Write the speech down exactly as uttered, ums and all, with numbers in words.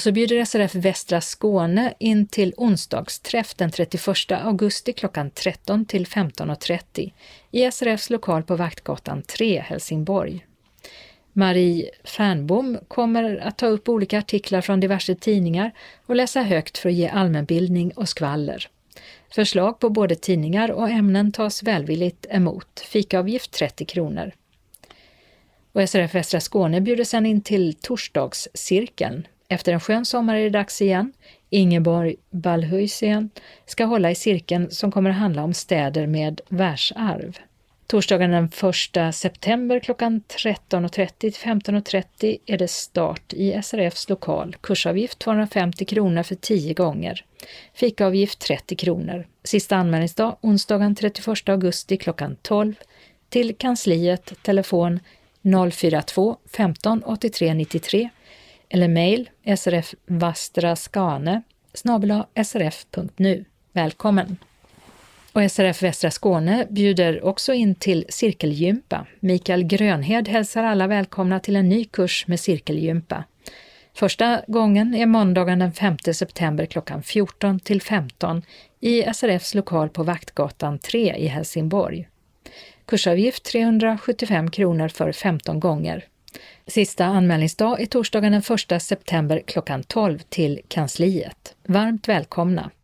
Och så bjuder S R F Västra Skåne in till onsdagsträff den trettioförsta augusti klockan tretton till femton och trettio i S R Fs lokal på Vaktgatan tre, Helsingborg. Marie Fernbom kommer att ta upp olika artiklar från diverse tidningar och läsa högt för att ge allmänbildning och skvaller. Förslag på både tidningar och ämnen tas välvilligt emot. Fikaavgift trettio kronor. Och S R F Västra Skåne bjuder sedan in till torsdagscirkeln. Efter en skön sommar är det dags igen. Ingeborg Ballhuisen ska hålla i cirkeln som kommer att handla om städer med världsarv. Torsdagen den första september klockan tretton och trettio till femton och trettio är det start i S R Fs lokal. Kursavgift tvåhundrafemtio kronor för tio gånger. Fikaavgift trettio kronor. Sista anmälningsdag onsdagen trettioförsta augusti klockan tolv. Till kansliet telefon noll fyra två femton åttiotre nittiotre eller mejl srfvastraskane snabel-a srf punkt nu. Välkommen! Och S R F Västra Skåne bjuder också in till cirkelgympa. Mikael Grönhed hälsar alla välkomna till en ny kurs med cirkelgympa. Första gången är måndagen den femte september klockan fjorton till femton i S R Fs lokal på Vaktgatan tre i Helsingborg. Kursavgift trehundrasjuttiofem kronor för femton gånger. Sista anmälningsdag är torsdagen den första september klockan tolv till kansliet. Varmt välkomna!